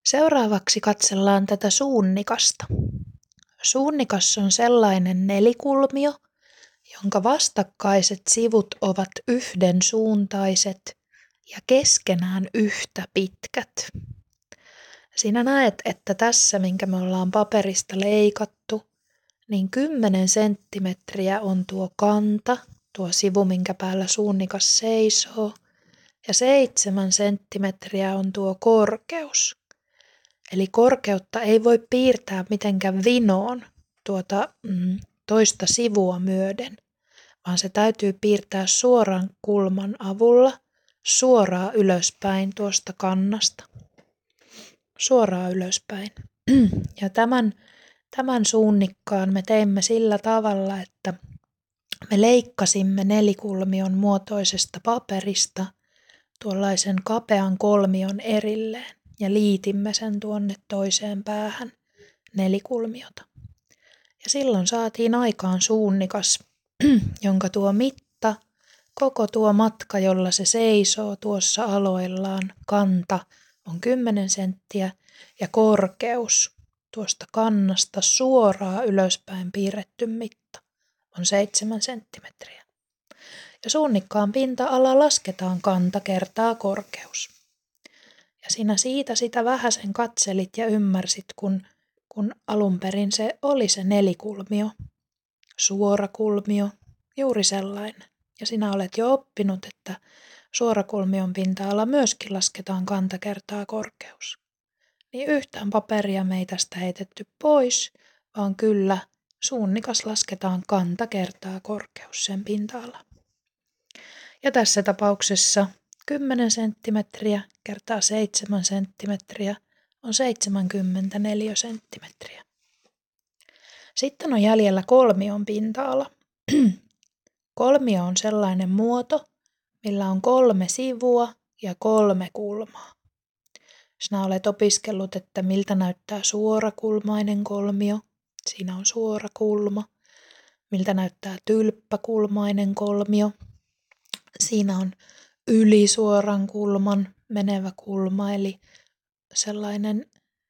Seuraavaksi katsellaan tätä suunnikasta. Suunnikas on sellainen nelikulmio, jonka vastakkaiset sivut ovat yhdensuuntaiset ja keskenään yhtä pitkät. Sinä näet, että tässä, minkä me ollaan paperista leikattu, niin 10 senttimetriä on tuo kanta, tuo sivu, minkä päällä suunnikas seisoo, ja 7 senttimetriä on tuo korkeus. Eli korkeutta ei voi piirtää mitenkään vinoon tuota toista sivua myöden, vaan se täytyy piirtää suoran kulman avulla suoraan ylöspäin tuosta kannasta. Suoraan ylöspäin. Ja tämän suunnikkaan me teimme sillä tavalla, että me leikkasimme nelikulmion muotoisesta paperista tuollaisen kapean kolmion erilleen ja liitimme sen tuonne toiseen päähän nelikulmiota. Ja silloin saatiin aikaan suunnikas, jonka tuo mitta, koko tuo matka, jolla se seisoo tuossa aloillaan, kanta on 10 senttiä ja korkeus tuosta kannasta suoraan ylöspäin piirretty mitta on 7 senttimetriä. Ja suunnikkaan pinta-ala lasketaan kanta kertaa korkeus. Ja sinä siitä sitä vähäsen katselit ja ymmärsit, kun alun perin se oli se nelikulmio, suorakulmio, juuri sellainen. Ja sinä olet jo oppinut, että suorakulmion pinta-ala myöskin lasketaan kanta kertaa korkeus. Niin yhtään paperia me ei tästä heitetty pois, vaan kyllä suunnikas lasketaan kanta kertaa korkeus, sen pinta-ala. Ja tässä tapauksessa 10 senttimetriä kertaa 7 senttimetriä on 74 senttimetriä. Sitten on jäljellä kolmion pinta-ala. Kolmio on sellainen muoto, millä on 3 sivua ja 3 kulmaa. Sinä olet opiskellut, että miltä näyttää suorakulmainen kolmio. Siinä on suora kulma. Miltä näyttää tylppäkulmainen kolmio. Siinä on ylisuoran kulman menevä kulma, eli sellainen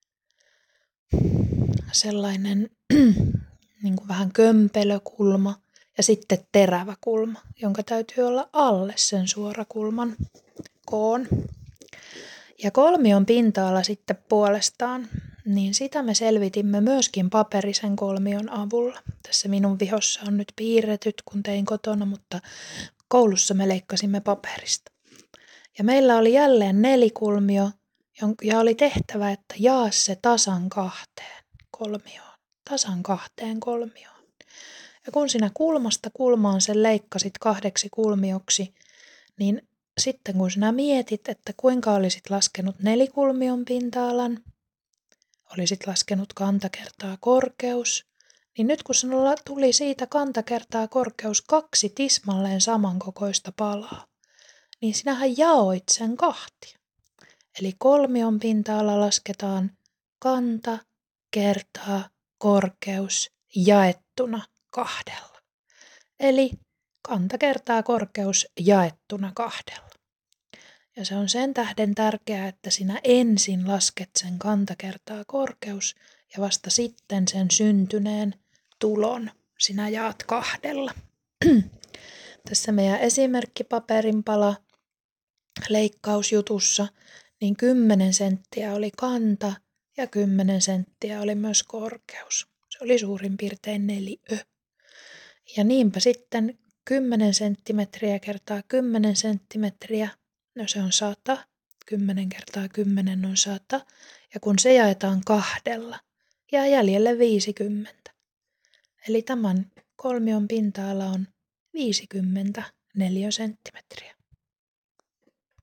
niin kuin vähän kömpelökulma ja sitten terävä kulma, jonka täytyy olla alle sen suorakulman koon. Ja kolmion pinta-ala sitten puolestaan, niin sitä me selvitimme myöskin paperisen kolmion avulla. Tässä minun vihossa on nyt piirretyt, kun tein kotona, mutta koulussa me leikkasimme paperista. Ja meillä oli jälleen nelikulmio, ja oli tehtävä, että jaa se tasan 2 kolmioon. Tasan 2 kolmioon. Ja kun sinä kulmasta kulmaan sen leikkasit 2 kulmioksi, niin sitten kun sinä mietit, että kuinka olisit laskenut nelikulmion pinta-alan, olisit laskenut kanta kertaa korkeus, niin nyt kun sinulla tuli siitä kanta kertaa korkeus 2 tismalleen samankokoista palaa, niin sinähän jaoit sen 2. Eli kolmion pinta-ala lasketaan kanta kertaa korkeus jaettuna 2. Eli kanta kertaa korkeus jaettuna 2. Ja se on sen tähden tärkeää, että sinä ensin lasket sen kanta kertaa korkeus ja vasta sitten sen syntyneen tulon sinä jaat 2. Tässä meidän esimerkkipaperin pala leikkausjutussa, niin 10 senttiä oli kanta ja 10 senttiä oli myös korkeus. Se oli suurin piirtein 4. Ja niinpä sitten 10 senttimetriä kertaa 10 senttimetriä, no se on 100, 10 kertaa 10 on 100, ja kun se jaetaan 2, jää jäljelle 50. Eli tämän kolmion pinta-ala on 54 senttimetriä.